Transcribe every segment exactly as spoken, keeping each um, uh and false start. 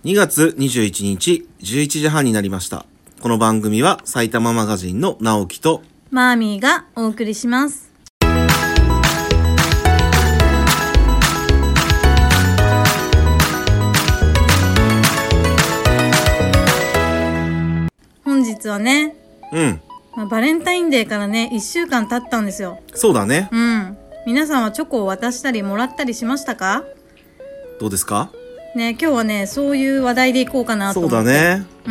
にがつにじゅういちにちじゅういちじはんになりました。この番組は埼玉マガジンの直樹とマーミーがお送りします。本日はね、 うん、 まあ、バレンタインデーからねいっしゅうかん経ったんですよ。 そうだね。 うん。皆さんはチョコを渡したりもらったりしましたか？ どうですかね、今日はねそういう話題でいこうかなと思って。 そうだね。 うん。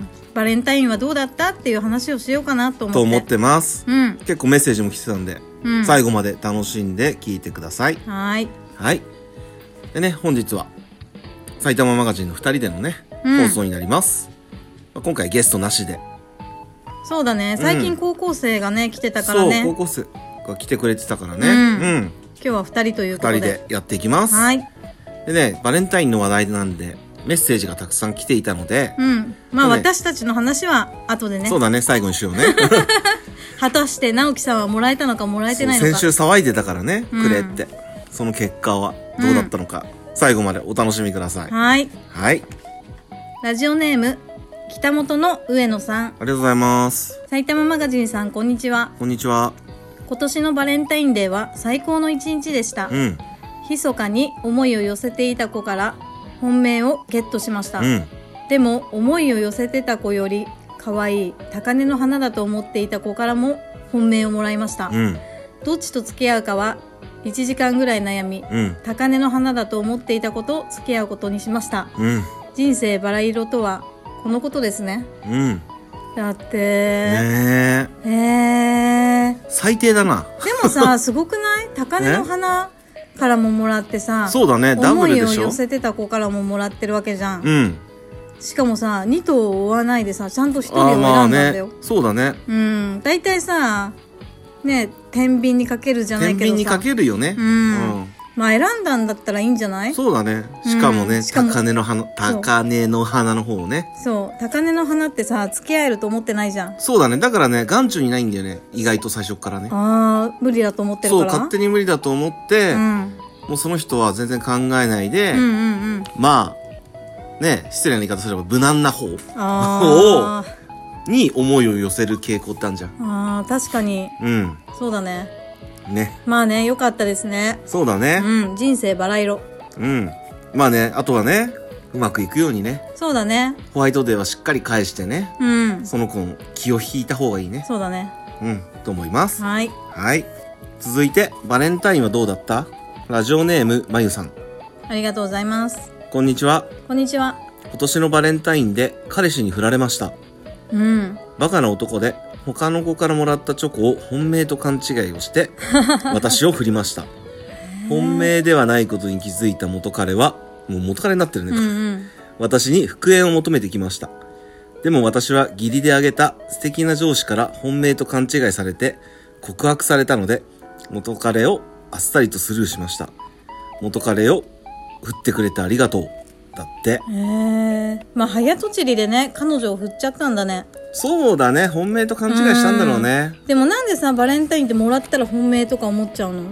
バレンタインはどうだったっていう話をしようかなと思って。 と思ってます。 うん。 結構メッセージも来てたんで、うん、最後まで楽しんで聞いてください。 はい。 はい。でね、本日は埼玉マガジンのふたりでのね、うん、放送になります。今回ゲストなしで。 そうだね。最近高校生がね、うん、来てたからね。 そう、高校生が来てくれてたからね。うん。 うん、今日はふたりということで。 ふたりでやっていきます。 はい。 でね、バレンタインの話題なんで、メッセージがたくさん来ていたので。 うん。まあ、ね、私たちの話は後でね。 そうだね、最後にしようね。 果たして直樹さんはもらえたのかもらえてないのか。 先週騒いでたからね、くれって。うん、その結果はどうだったのか、うん、最後までお楽しみください。 はい。 はい。 ラジオネーム、北本の上野さん。ありがとうございます。 埼玉マガジンさん、こんにちは。 こんにちは。 今年のバレンタインデーは最高の一日でした。うん。密かに思いを寄せていた子から本命をゲットしました。うん。でも思いを寄せてた子より可愛い高嶺の花だと思っていた子からも本命をもらいました。うん。どっちと付き合うかはいちじかんぐらい悩み、うん、高嶺の花だと思っていた子と付き合うことにしました。うん。人生バラ色とはこのことですね。うん。だって。 ねえ。 えー。 最低だな。 でもさ、すごくない高嶺の花からももらってさ。 そうだね、ダブルでしょ。 思いを寄せてた子からももらってるわけじゃん。 うん。 しかもさ、に頭を追わないでさ、ちゃんとひとりを選んだんだよ。 ね、そうだね。 うん。だいたいさ、ね、天秤にかけるじゃないけどさ。 天秤にかけるよね。 うん。うんまあ選んだんだったらいいんじゃない？ そうだね。しかもね、うん、高嶺の花、高嶺の花の方をね。 そう。高嶺の花ってさ、付き合えると思ってないじゃん。 そうだね。だからね、眼中にないんだよね。意外と最初からね。 ああ、無理だと思ってるから。 そう、勝手に無理だと思って、うん、もうその人は全然考えないで、うんうんうん、まあ、ね、失礼な言い方すれば無難な方を、に思いを寄せる傾向ってあるじゃん。 ああ、確かに。 うん。 そうだね。 ね。 まあね、良かったですね。 そうだね。 うん、人生バラ色。 うん。まあね、あとはね、うまくいくようにね。 そうだね。 ホワイトデーはしっかり返してね。うん。その子の気を引いた方がいいね。 そうだね。 うん、と思います。 はい。 はい。続いて、バレンタインはどうだった？ラジオネーム、まゆさん。 ありがとうございます。 こんにちは。 こんにちは。 今年のバレンタインで彼氏に振られました。 うん。 バカな男で、他の子からもらったチョコを本命と勘違いをして私を振りました。本命ではないことに気づいた元彼はもう元彼になってるね、うんうん、私に復縁を求めてきました。でも私は義理であげた素敵な上司から本命と勘違いされて告白されたので元彼をあっさりとスルーしました。元彼を振ってくれてありがとうだって。 へえ。まあ早とちりでね彼女を振っちゃったんだね。 そうだね、本命と勘違いしたんだろうね。 でもなんでさバレンタインってもらったら本命とか思っちゃうの？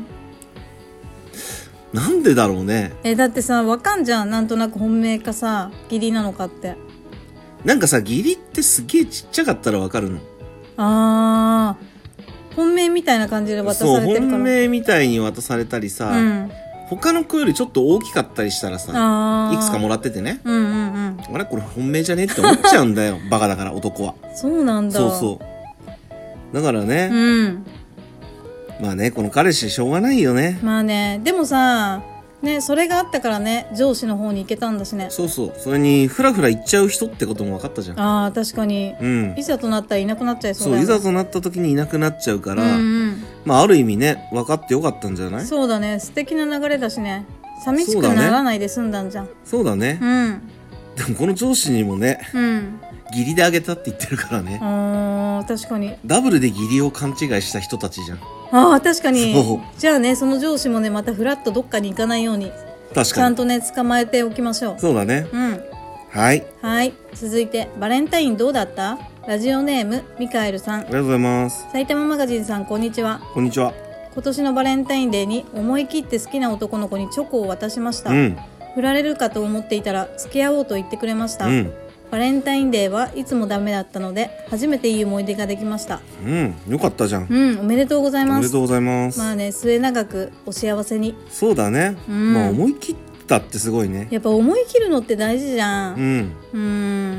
なんでだろうね。 えだってさわかんじゃん、なんとなく本命かさ義理なのかって。 なんかさ義理ってすげえちっちゃかったらわかるの。あー本命みたいな感じで渡されてるから。 そう本命みたいに渡されたりさ、うん、他の子よりちょっと大きかったりしたらさいくつかもらっててね、うんうんうん、あれこれ本命じゃねって思っちゃうんだよバカだから男は。 そうなんだ。 そうそうだからね、うん、まあねこの彼氏しょうがないよね。 まあねでもさねそれがあったからね上司の方に行けたんだしね。 そうそう、それにフラフラ行っちゃう人ってことも分かったじゃん。 あー確かに、うん、いざとなったらいなくなっちゃいそうだよね。 そういざとなった時にいなくなっちゃうから、うんうん、まあある意味ね分かってよかったんじゃない？そうだね、素敵な流れだしね、寂しくならないで済んだんじゃん。 そうだね、うん、でもこの上司にもね、うん、義理であげたって言ってるからね。 あ確かにダブルで義理を勘違いした人たちじゃん。 ああ確かに。じゃあねその上司もねまたフラッとどっかに行かないように確かにちゃんとね捕まえておきましょう。 そうだね。うんはいはい続いてバレンタインどうだった？ラジオネームミカエルさん。ありがとうございます。 埼玉マガジンさんこんにちは。 こんにちは。 今年のバレンタインデーに思い切って好きな男の子にチョコを渡しました、うん、 振られるかと思っていたら付き合おうと言ってくれました、うん、バレンタインデーはいつもダメだったので初めていい思い出ができました。 うん、よかったじゃん。 うん、おめでとうございます。 おめでとうございます。 まあね、末永くお幸せに。 そうだね、うん、まあ思い切ったってすごいね。 やっぱ思い切るのって大事じゃん。 うん、 うん、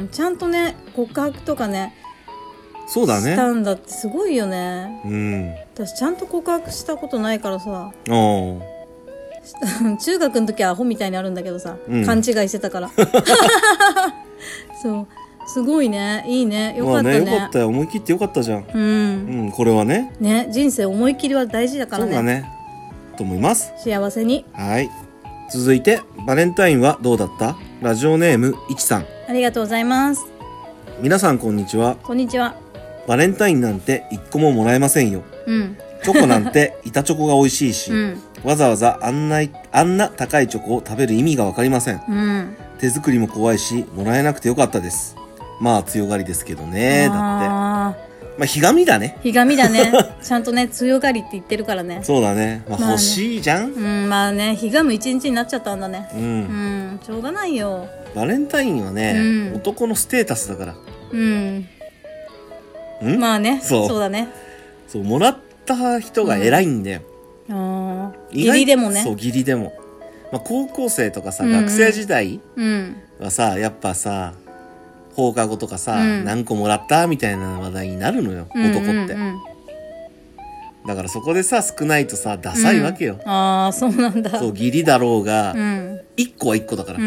ちゃんとね告白とかねそうだねしたんだってすごいよね。 うん、 私ちゃんと告白したことないからさ。 お中学の時はアホみたいにあるんだけどさ、うん、勘違いしてたからそうすごいね、いいね、よかったね。 まあね、よかったよ、思い切ってよかったじゃん。 うん、 うん、これはねね、人生思い切りは大事だからね。 そうだねと思います。 幸せに。 はい、続いてバレンタインはどうだった？ラジオネームいちさん、 ありがとうございます。 皆さんこんにちは。 こんにちは。 バレンタインなんていっこももらえませんよ、 うん、 チョコなんて板チョコが美味しいし、 うん、 わざわざあんなあんな高いチョコを食べる意味がわかりません、 うん、 手作りも怖いしもらえなくてよかったです。まあ強がりですけどね。だってまあひがみだね。 ひがみだねちゃんとね強がりって言ってるからね。 そうだね、まあ、欲しいじゃん、 まあね、うん、まあね、ひがむ一日になっちゃったんだね。 うん、うん、 しょうがないよ。 バレンタインはね、うん、男のステータスだから。 うん、んまあね、そう、そうだね。 そう、もらった人が偉いんだよ、 うん、あ義理でもね。 そう、義理でも、まあ、高校生とかさ、うん、学生時代はさ、やっぱさ放課後とかさ、うん、何個もらったみたいな話題になるのよ、男って、うんうんうん、だからそこでさ少ないとさダサいわけよ、 うん、ああそうなんだ。 そう、義理だろうが、 うん、 いっこはいっこだから、 うんうん、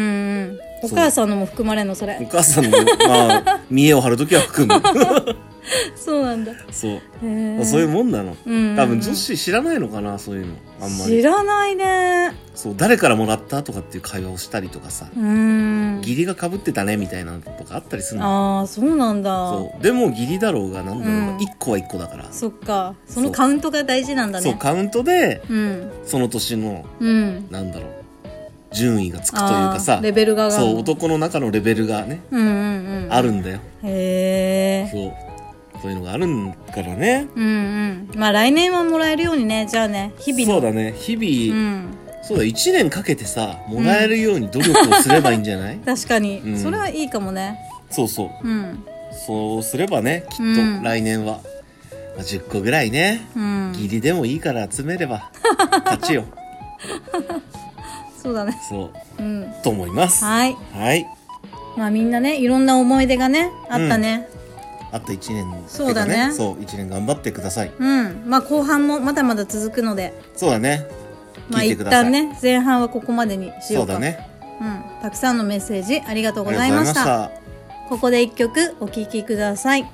お母さんのも含まれんのそれ。 お母さんのもまあ見栄を張るときは含むそうなんだ。 そう、そういうもんなの、うんうんうん、多分女子知らないのかな、そういうのあんまり知らないね。 そう、誰からもらったとかっていう会話をしたりとかさ、 うーん、 義理が被ってたねみたいなのとかあったりするの。ああそうなんだ。 そうでも義理だろうがなんだろうが、うん、いっこはいっこだから。 そっか、そのカウントが大事なんだね。 そう、カウントで、 うん、その年の、 うん、 なんだろう順位がつくというかさ、 レベルがそう、男の中のレベルがね、 うんうんうん、 あるんだよ。 へえ。 そうそういうのがあるからね。 うんうん。まあ来年はもらえるようにね。じゃあね、日々の。 そうだね、日々、うん、そうだ、いちねんかけてさもらえるように努力をすればいいんじゃない？ 確かに、 うん、 それはいいかもね。 そうそう、 うん、 そうすればね、きっと来年は、うんまあ、じゅっこぐらいね、うん、義理でもいいから集めれば勝ちよそうだね。 そう、 うん、 と思います。 はいはい。 まあみんなね、いろんな思い出がねあったね、 うん、あといちねんの、ね、 そうだね。 そういちねん頑張ってください。 うん。まあ後半もまだまだ続くので。 そうだね。 まあ一旦ね、前半はここまでにしようか。 そうだね。 うん。たくさんのメッセージありがとうございました。ありがとうございました。ここで一曲お聴きください。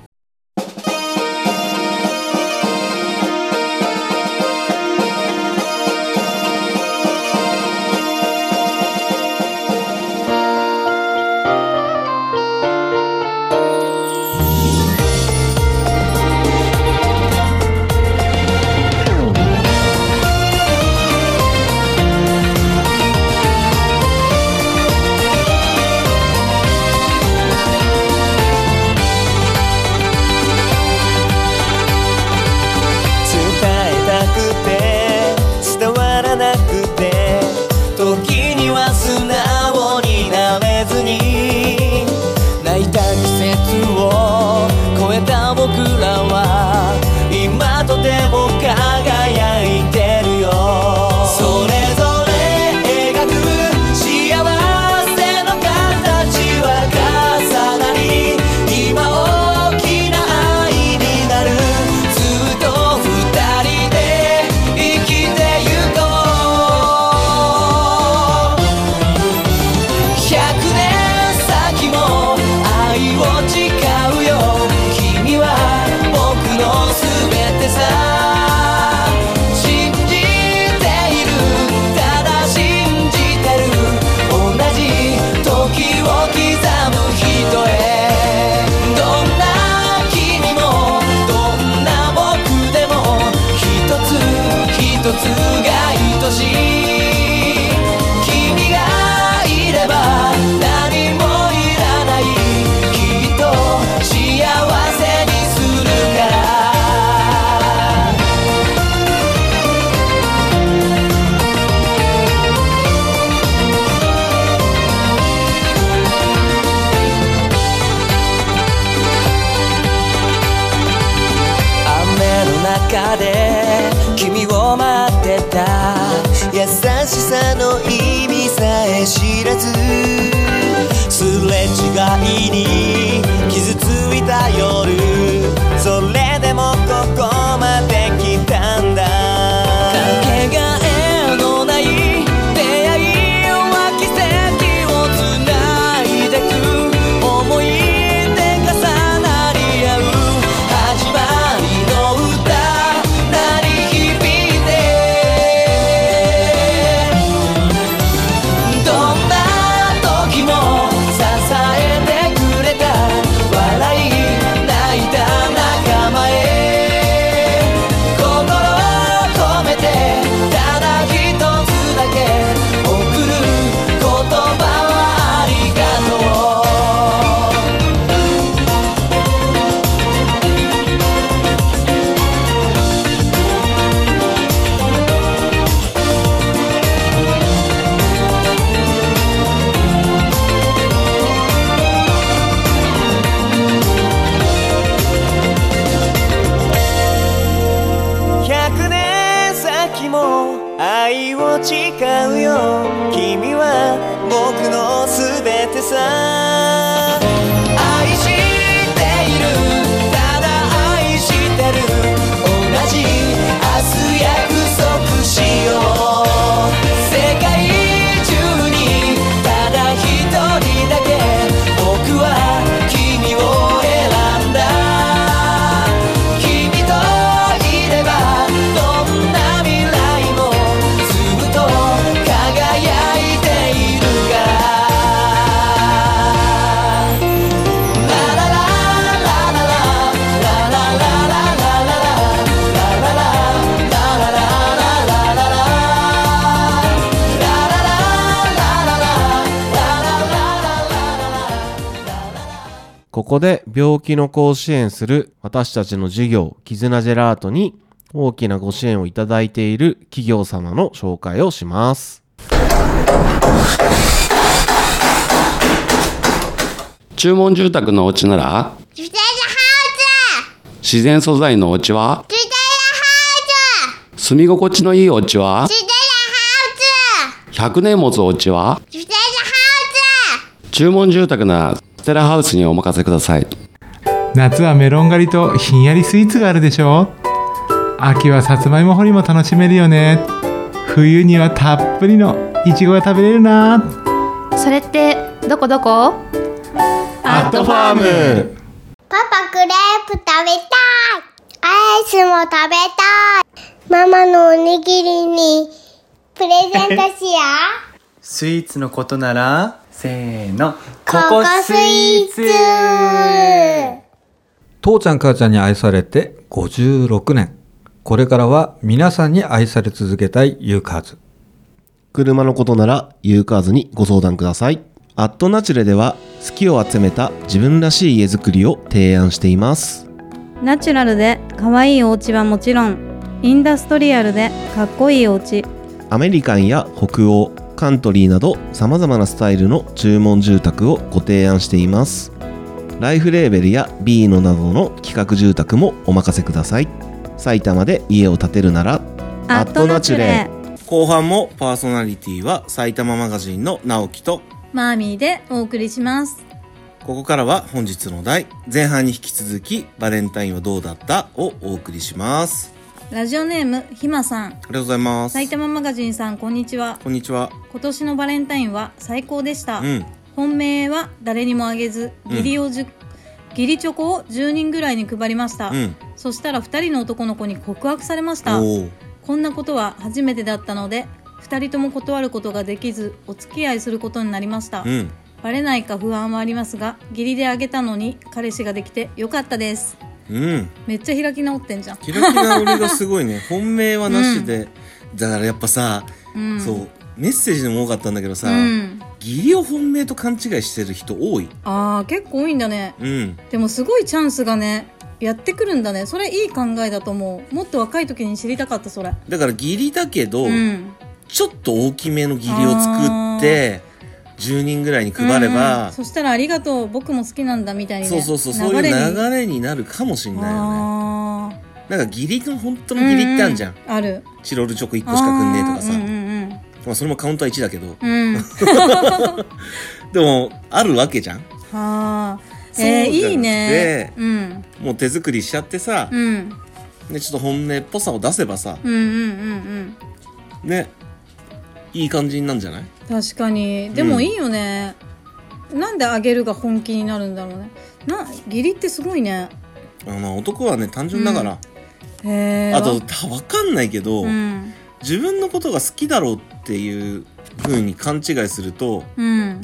君がいれば何もいらない、きっとまで君を待ってた。優しさの意味さえ知らず、すれ違いに傷ついた夜、それでもここまで来たんだ。かけがえのない出会いは奇跡をつないでく、思い出重なり合う始まりの歌鳴り響いて、どんな時も支えてくれた、笑い泣いた仲間へ心を込めてただ一つだけ送る言葉はありがとう。百年先も愛を誓うよ、君は僕のすべてさ。愛している、ただ愛してる、同じ明日約束しよう。世界中にただ一人だけ僕は君を選んだ。君といればどんな未来もずっと輝いているから。ララララララララララララララララここで病気の子を支援する私たちの事業絆ジェラートに大きなご支援をいただいている企業様の紹介をします。 注文住宅のお家ならジュテルハ自然素材のお家はウスジュテルハ住み心地のいいお家はウスジュテルハひゃくねん持つお家はウスジュテルハ注文住宅ならステラハウスにお任せください。 夏はメロン狩りとひんやりスイーツがあるでしょ。秋はさつまいも掘りも楽しめるよね。冬にはたっぷりのいちごが食べれるな。 それってどこどこ？ アットファーム。 パパクレープ食べたい。アイスも食べたい。ママのおにぎりにプレゼントしよう。 スイーツのことならせーのココスイーツ。 父ちゃん母ちゃんに愛されてごじゅうろくねん。これからは皆さんに愛され続けたいユーカーズ。 車のことならユーカーズにご相談ください。アットナチュレでは好きを集めた自分らしい家づくりを提案しています。 ナチュラルで可愛いお家はもちろん、インダストリアルでかっこいいお家、 アメリカンや北欧、カントリーなど様々なスタイルの注文住宅をご提案しています。ライフレーベルやビーノなどの企画住宅もお任せください。埼玉で家を建てるならアットナチュレ。 後半もパーソナリティは埼玉マガジンの直樹とマーミーでお送りします。 ここからは本日の題、前半に引き続きバレンタインはどうだったをお送りします。 ラジオネームひまさん、ありがとうございます。 埼玉マガジンさん、こんにちは。 こんにちは。 今年のバレンタインは最高でした、 うん、 本命は誰にもあげず義理をじゅ、うん、義理チョコをじゅうにんぐらいに配りました、うん、そしたらふたりの男の子に告白されました。こんなことは初めてだったのでふたりとも断ることができずお付き合いすることになりました、うん、バレないか不安はありますが義理であげたのに彼氏ができてよかったです。うん、めっちゃ開き直ってんじゃん。 開き直りがすごいね。本命はなしで、うん、だからやっぱさ、うん、そうメッセージでも多かったんだけどさ、うん、義理を本命と勘違いしてる人多い。 あー結構多いんだね、うん、でもすごいチャンスがねやってくるんだね。それいい考えだと思う。もっと若い時に知りたかった。それだから義理だけど、うん、ちょっと大きめの義理を作ってじゅうにんぐらいに配れば、うんうん、 そしたらありがとう僕も好きなんだみたいに、ね、 そうそうそう、そういう流れになるかもしれないよね。 なんか義理の本当の義理ってあるじゃん、 うんうん、ある。 チロルチョコいっこしかくんねえとかさ、 うんうんうん、 まあそれもカウントはいちだけど、 うん、 でもあるわけじゃん。 はあ、えー、いいね、うん、 もう手作りしちゃってさ、うん、でちょっと本音っぽさを出せばさ、うんうんうんうん、ね、いい感じになんじゃない？確かに。でもいいよね、うん、なんであげるが本気になるんだろうね。な、義理ってすごいね。 あの男はね単純だから、うん、へー、あと分かんないけど、うん、自分のことが好きだろうっていう風に勘違いすると、うん、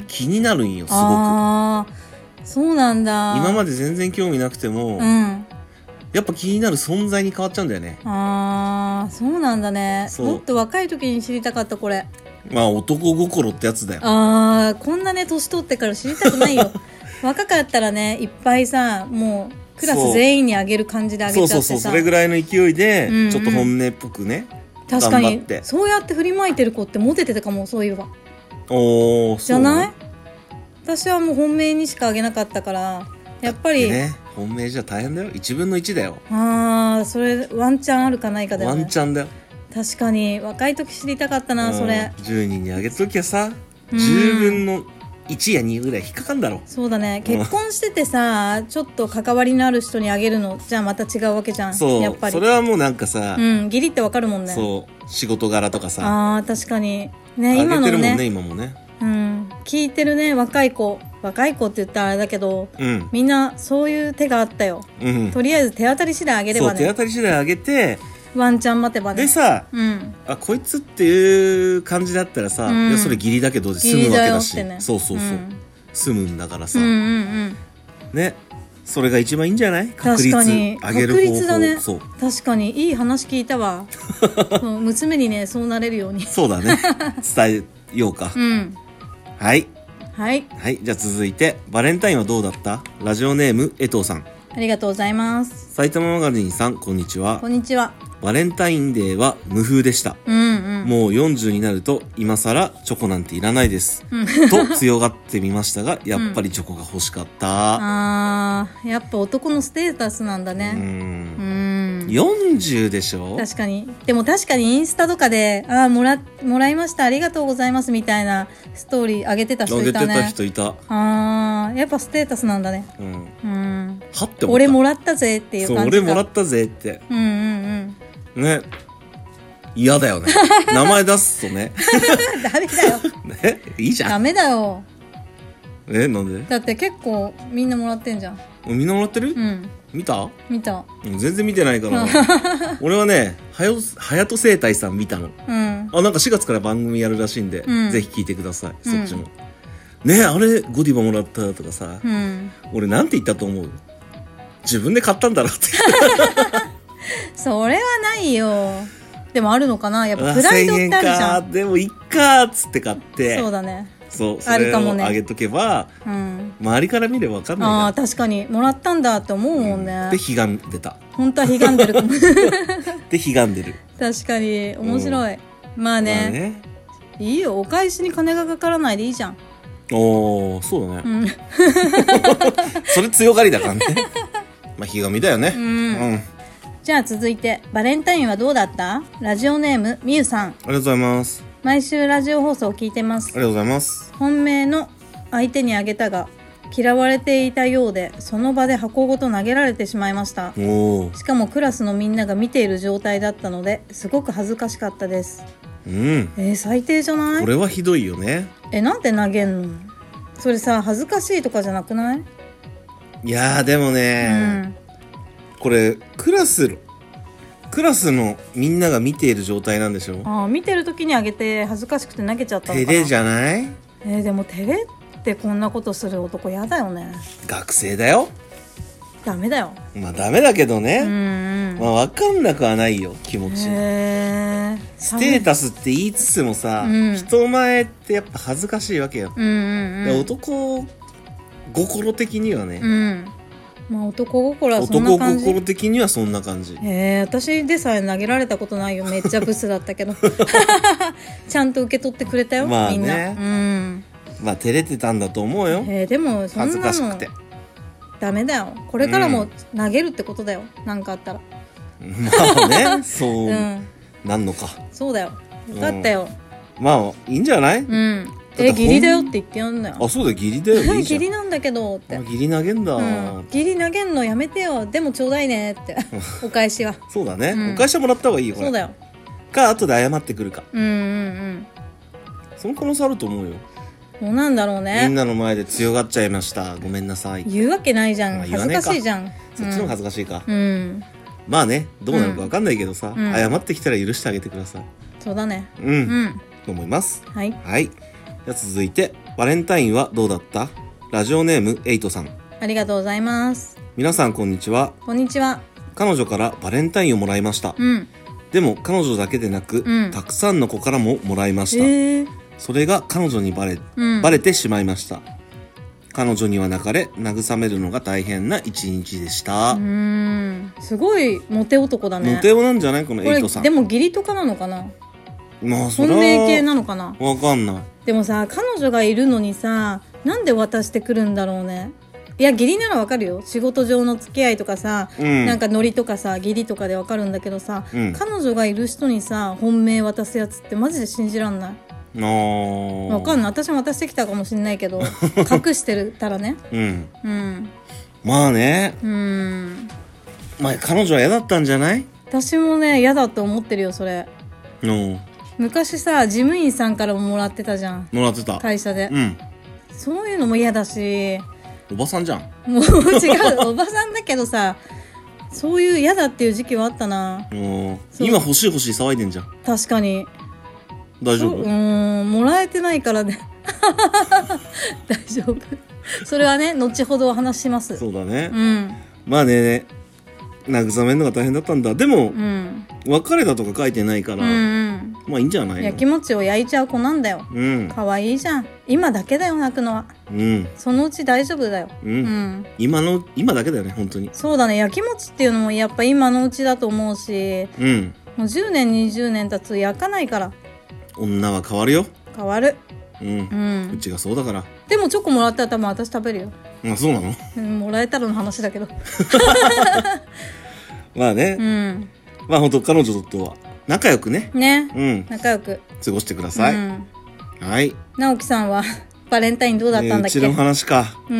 気になるんよ、すごく。あ、 そうなんだ。 今まで全然興味なくても、うん、やっぱ気になる存在に変わっちゃうんだよね。 あー、そうなんだね。もっと若い時に知りたかった、これ。 まあ男心ってやつだよ。 あー、こんなね年取ってから知りたくないよ。若かったらね、いっぱいさ、もうクラス全員にあげる感じであげちゃってさ。 そうそうそう、それぐらいの勢いで、うんうん、ちょっと本音っぽくね、 確かにそうやって振りまいてる子ってモテてたかも。そういえば。 おー、 じゃない？私はもう本命にしかあげなかったから、やっぱりね、本命じゃ大変だよ。いちぶんのいちだよ。 あー、それワンチャンあるかないかだよね。 ワンチャンだよ。 確かに若い時知りたかったな、それ。 じゅうにんにあげた時はさ、じゅうぶんのいちやにぐらい引っかかんだろ。 そうだね。結婚しててさ、ちょっと関わりのある人にあげるのじゃあまた違うわけじゃん。 そう、 やっぱりそれはもうなんかさ、 うん、義理ってわかるもんね。 そう、仕事柄とかさ。 あー、確かにね、今のね、あげてるもんね、 今もね。 うん、聞いてるね、若い子、若い子って言ったらあれだけど、うん、みんなそういう手があったよ、うん、とりあえず手当たり次第あげればね。 そう、手当たり次第あげてワンチャン待てばね。 でさ、うん、あ、こいつっていう感じだったらさ、うん、いやそれ義理だけど済むわけだし、ね、そうそうそう、うん、済むんだからさ、うんうんうん、ね、それが一番いいんじゃない？確率上げる方法。確率だね。そう、 確かにいい話聞いたわ。娘にね、そうなれるように。 そうだね、伝えようか、うん、はいはいはい。じゃあ続いて、バレンタインはどうだった？ラジオネーム江藤さん、 ありがとうございます。 埼玉マガジンさん、こんにちは。 こんにちは。 バレンタインデーは無風でした、うんうん、もうよんじゅうになると今更チョコなんていらないです、うん、と強がってみましたが、やっぱりチョコが欲しかった、うん、 あー、やっぱ男のステータスなんだね。うん、 うん、よんじゅうでしょ。 確かに。でも確かにインスタとかで、あー、もらもらいました、ありがとうございますみたいなストーリー上げてた人いたね。 上げてた人いた。 あー、やっぱステータスなんだね。うん、うん、 はって思った。 俺もらったぜっていう感じか。 そう、俺もらったぜって。 うんうんうんね、嫌だよね。名前出すとね。 ダメだよ。 ね、いいじゃん。 ダメだよ。 え、なんで？ だって結構みんなもらってんじゃん。 みんなもらってる？ うん。 見た？ 見た。 全然見てないから。俺はね、はや、はやと生態さん見たの。うん。あ、なんかしがつから番組やるらしいんで、うん、ぜひ聞いてください。そっちも。うん、ね、あれゴディバもらったとかさ、うん、俺なんて言ったと思う？自分で買ったんだろって。 それはないよ。でもあるのかな、やっぱプライドってあるじゃん。 でもいっかーっつって買って。 そうだね。 そう、それをあげとけば、うん、周りから見れば分かんないから。 ああ、確かにもらったんだって思うもんね。 うん、でひがんでた。 本当はひがんでるかも。 でひがんでる。 確かに面白い。うん、まあね、まあね、いいよ、お返しに金がかからないでいいじゃん。 おー、そうだね。うん、それ強がりだからね。まあひがみだよね。うん。うん、 じゃあ続いて、バレンタインはどうだった？ラジオネームみゆさん、ありがとうございます。 毎週ラジオ放送を聞いてます。 ありがとうございます。 本命の相手にあげたが嫌われていたようで、その場で箱ごと投げられてしまいました。おしかもクラスのみんなが見ている状態だったので、すごく恥ずかしかったです。うん、えー、最低じゃない？ これはひどいよね。 え、なんで投げんの？それさ、恥ずかしいとかじゃなくない？ いやーでもね、うん、これクラスクラスのみんなが見ている状態なんでしょ。 ああ、見てる時にあげて恥ずかしくて投げちゃったのかな。 照れじゃない？ えー、でも照れってこんなことする男やだよね。 学生だよ。 ダメだよ。 まあダメだけどね、うん、まあ分かんなくはないよ、気持ち。へー、ステータスって言いつつもさ、うん、人前ってやっぱ恥ずかしいわけよ、うんうんうん、男心的にはね、うん、 まあ、男心はそんな感じ。 男心的にはそんな感じ。 へえ、私でさえ投げられたことないよ。めっちゃブスだったけど。ちゃんと受け取ってくれたよ、まあね、みんな。うん。まあ照れてたんだと思うよ。 えー、でもそんなの恥ずかしくてダメだよ。これからも投げるってことだよ、うん、なんかあったら。 まあねそう、うん、なんのか。 そうだよ、分かったよ、 うん、まあいいんじゃない。 うん。え義理だよって言ってやんなよ。 あそうだよ義理だよ。いい義理なんだけどって。 義理投げんだ、うん、 義理投げんのやめてよ。でもちょうだいねってお返しは。 そうだね、うん、お返しはもらった方がいいよこれ。 そうだよ。 か後で謝ってくるか。 うんうんうん。 その可能性あると思うよ。 どうなんだろうね。 みんなの前で強がっちゃいましたごめんなさい。 言うわけないじゃん、恥ずかしいじゃん。 そっちの方が恥ずかしいか。 うん、 まあねどうなるか分かんないけどさ、うん、謝ってきたら許してあげてください。 そうだね。 うん、うん、と思います。 はい、 はい。じゃあ続いてバレンタインはどうだった？ラジオネームエイトさん、 ありがとうございます。 皆さんこんにちは。 こんにちは。 彼女からバレンタインをもらいました、うん、でも彼女だけでなく、うん、たくさんの子からももらいました、えー、それが彼女にバレ、うん、バレてしまいました。彼女には泣かれ慰めるのが大変な一日でした。 うーんすごいモテ男だね。 モテ男なんじゃないこのエイトさん。 でも義理とかなのかな。 まあそれは本命系なのかな。 わかんない。 でもさ彼女がいるのにさなんで渡してくるんだろうね。いや義理ならわかるよ。仕事上の付き合いとかさ、うん、なんかノリとかさ義理とかでわかるんだけどさ、うん、彼女がいる人にさ本命渡すやつってマジで信じらんない。 あわかんない。私も渡してきたかもしれないけど隠してたらね。うん、うん、 まあね。 うんまあ彼女は嫌だったんじゃない。 私もね嫌だと思ってるよそれ。 うん昔さ事務員さんからももらってたじゃん。 もらってた会社で、 うん、 そういうのも嫌だし。 おばさんじゃん。 もう違うおばさんだけどさそういう嫌だっていう時期はあったな。 今欲しい欲しい騒いでんじゃん。 確かに。 大丈夫？ うーんもらえてないからね大丈夫それはね後ほどお話します。 そうだね、 うん、 まあね慰めるのが大変だったんだ。でも、 うん、 別れたとか書いてないから、うんうん、まあいいんじゃないの。 やきもちを焼いちゃう子なんだよ、うん、かわいいじゃん。今だけだよ泣くのは、うん、そのうち大丈夫だよ、 うんうん、今の今だけだよね本当に。 そうだねやきもちっていうのもやっぱ今のうちだと思うし、うん、もうじゅうねんにじゅうねん経つ焼かないから。 女は変わるよ。 変わる、 うんうん、うちがそうだから。 でもチョコもらったら多分私食べるよ。 あそうなの、 うん、もらえたらの話だけどまあね、うん、まあ本当彼女とは仲良くねね、うん、仲良く過ごしてください、うん、はい。 直樹さんはバレンタインどうだったんだっけ。 うちの話か、 うん、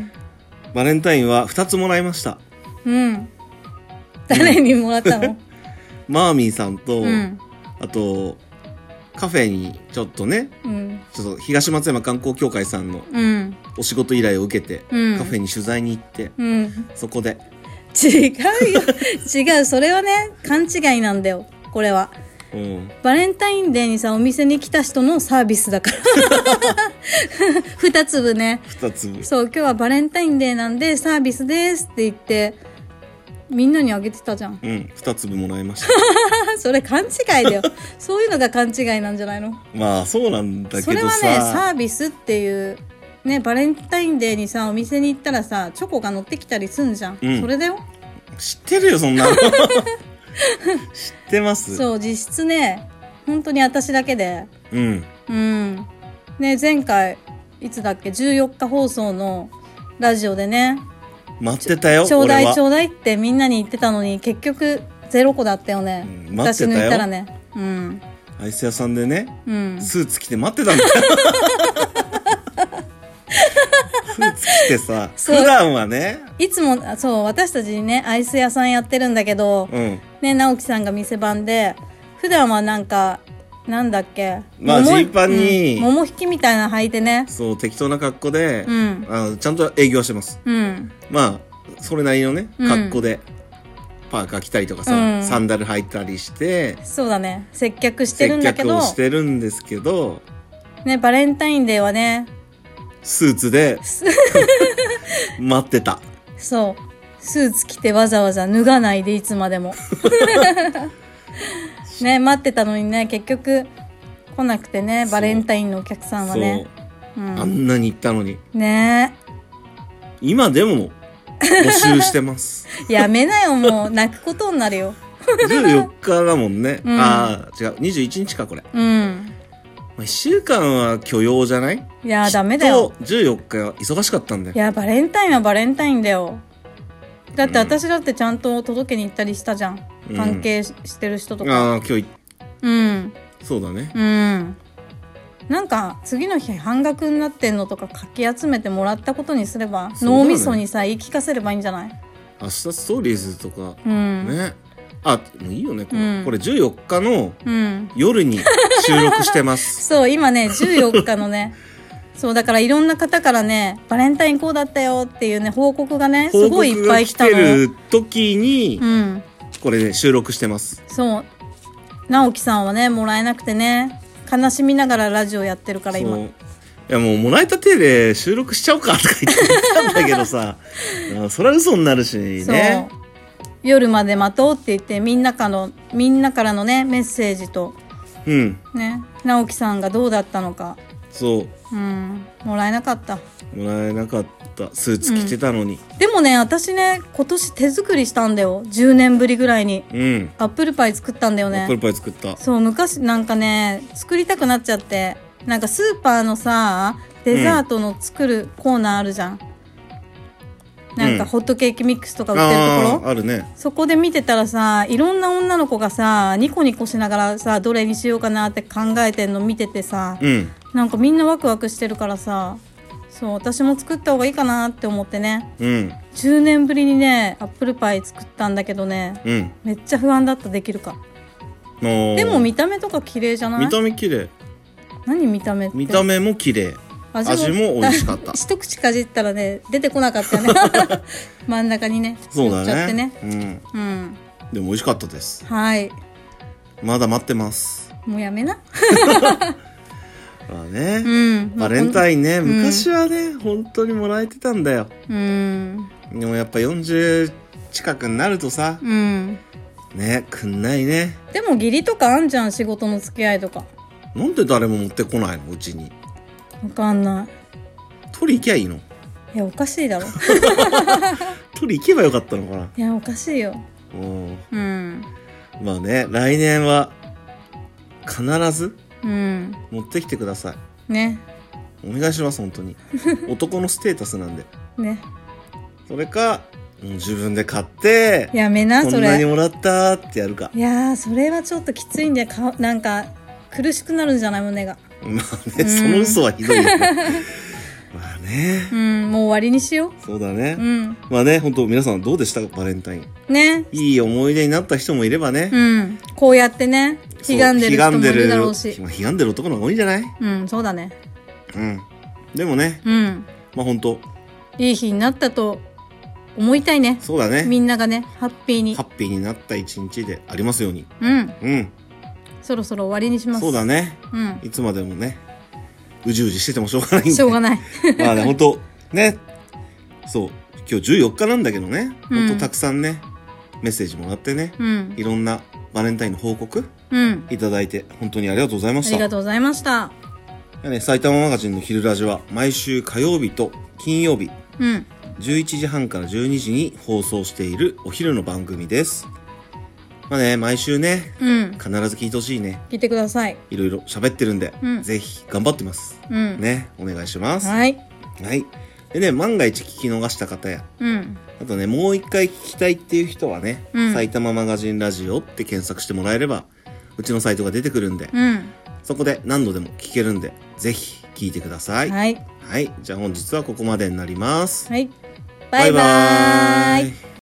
バレンタインはふたつもらいました。 うん誰にもらったの、うん、 マーミーさんと、 うん、 あとカフェにちょっとね、うん、ちょっと東松山観光協会さんのお仕事依頼を受けて、うん、カフェに取材に行って、うん、そこで違うよ違うそれはね勘違いなんだよこれは、うん、バレンタインデーにさお店に来た人のサービスだから二粒ね二粒。 そう今日はバレンタインデーなんでサービスですって言ってみんなにあげてたじゃん。 うん二粒もらいましたそれ勘違いだよそういうのが勘違いなんじゃないの。 まあそうなんだけどさそれはねサービスっていうねバレンタインデーにさお店に行ったらさチョコが乗ってきたりすんじゃん、うん、それだよ。 知ってるよそんなの知ってます。 そう実質ね本当に私だけでうんうんね前回いつだっけじゅうよっか放送のラジオでね待ってたよちょうだいちょうだいってみんなに言ってたのに結局ゼロ個だったよね、 うん、待ってたよ。 私抜いたらね、うん、 アイス屋さんでね、 うん、 スーツ着て待ってたんだよスーツ着てさ普段はねいつもそう私たちねアイス屋さんやってるんだけど、うん、ね直樹さんが店番で普段はなんかなんだっけまあジーパンに、 うん、桃引きみたいなの履いてねそう適当な格好で、 うん、 あのちゃんと営業してます、 うん、 まあそれなりのね格好で、うん、パーカー着たりとかさ、うん、サンダル履いたりしてそうだね接客してるんだけど接客をしてるんですけどねバレンタインデーはねスーツで待ってた。 そうスーツ着てわざわざ脱がないでいつまでもね待ってたのにね結局来なくてねバレンタインのお客さんはね、 うん、あんなに行ったのにね今でも募集してますやめなよもう泣くことになるよじゅうよっかだもんね、うん、ああ違うにじゅういちにちかこれうんいっしゅうかんは許容じゃない。 いやダメだよじゅうよっか忙しかったんだよ。 いやバレンタインはバレンタインだよ。だって私だってちゃんと届けに行ったりしたじゃん、 関係してる人とか、 ああ今日うんそうだね、 うんなんか次の日半額になってんのとかかき集めてもらったことにすれば、 そうだね、 脳みそにさ言い聞かせればいいんじゃない？ 明日ストーリーズとか、 うん、 ねあもういいよねこれ、 うん、 これじゅうよっかの夜に収録してます、 うん、そう今ねじゅうよっかのねそうだからいろんな方からねバレンタインこうだったよっていうね報告がねすごいいっぱい来たの。 報告が来てる時に、 うん、 これね収録してます。 そう直樹さんはねもらえなくてね悲しみながらラジオやってるから今。 いやもうもらえた手で収録しちゃおうかとか言ってたんだけどさそれは嘘になるしね。 そう夜まで待とうって言ってみんなからのみんなからのねメッセージと、 うんね直樹さんがどうだったのかそう、 うん、もらえなかった。 もらえなかったスーツ着てたのに、 うん、でもね私ね今年手作りしたんだよじゅうねんぶりぐらいに、 うん、 アップルパイ作ったんだよね。 アップルパイ作った。 そう昔なんかね作りたくなっちゃってなんかスーパーのさデザートの作るコーナーあるじゃん、うん、なんかホットケーキミックスとか売ってるところあ, あるね。 そこで見てたらさいろんな女の子がさニコニコしながらさどれにしようかなって考えてんの見ててさ、 うん、 なんかみんなワクワクしてるからさそう私も作った方がいいかなって思ってね、 うん、 じゅうねんぶりにねアップルパイ作ったんだけどね、 うん、 めっちゃ不安だったできるか。でも見た目とか綺麗じゃない？ 見た目綺麗。 何見た目って？ 見た目も綺麗、味も、味も美味しかった一口かじったらね出てこなかったよね真ん中にねそうだね、 ちゃってね、 うんうん、でも美味しかったです。 はいまだ待ってます。 もうやめなまあね、 うん、 バレンタインね、昔はね、うん、本当にもらえてたんだよ、うん、でもやっぱよんじゅう近くになるとさ、うん、ねくんないね。 でも義理とかあんじゃん仕事の付き合いとか。 なんで誰も持ってこないのうちに。 わかんない。 取り行きゃいいの？ いやおかしいだろ取り行けばよかったのかな。 いやおかしいよ。 うん、まあね来年は必ず持ってきてください、 うん、ねお願いします本当に男のステータスなんでね。 それかもう自分で買ってやめなそれこんなにもらったってやるか。 いやそれはちょっときついんでかなんか苦しくなるんじゃない胸が。 まあね、うん、その嘘はひどいよねまあね、 うん、もう終わりにしよう。 そうだね、 うん、 まあね本当皆さんどうでしたかバレンタインね。 いい思い出になった人もいればね、 うん、こうやってねひがんでる人もいるだろうし。 ひがんでる男の方が多いんじゃない？ うんそうだね。 うんでもね、 うん、 まあ本当いい日になったと思いたいね。 そうだね。 みんながねハッピーにハッピーになった一日でありますように。 うんうんそろそろ終わりにします。 そうだね、うん、いつまでもねうじうじしててもしょうがないんでしょうがないまあね本当ねそう今日じゅうよっかなんだけどね、うん、本当たくさんねメッセージもらってね、うん、いろんなバレンタインの報告、うん、いただいて本当にありがとうございました。 ありがとうございました。 ね、埼玉マガジンの昼ラジは毎週火曜日と金曜日、うん、じゅういちじはんからじゅうにじに放送しているお昼の番組です。まあね毎週ね、うん、必ず聞いてほしいね。 聞いてください。 いろいろ喋ってるんで、うん、ぜひ頑張ってます、うん、ねお願いします。 はいはいでね万が一聞き逃した方や、うん、あとねもう一回聞きたいっていう人はね、うん、埼玉マガジンラジオって検索してもらえればうちのサイトが出てくるんで、うん、そこで何度でも聞けるんでぜひ聞いてください。 はい、 はい、じゃあ本日はここまでになります。 はいバイバーイ。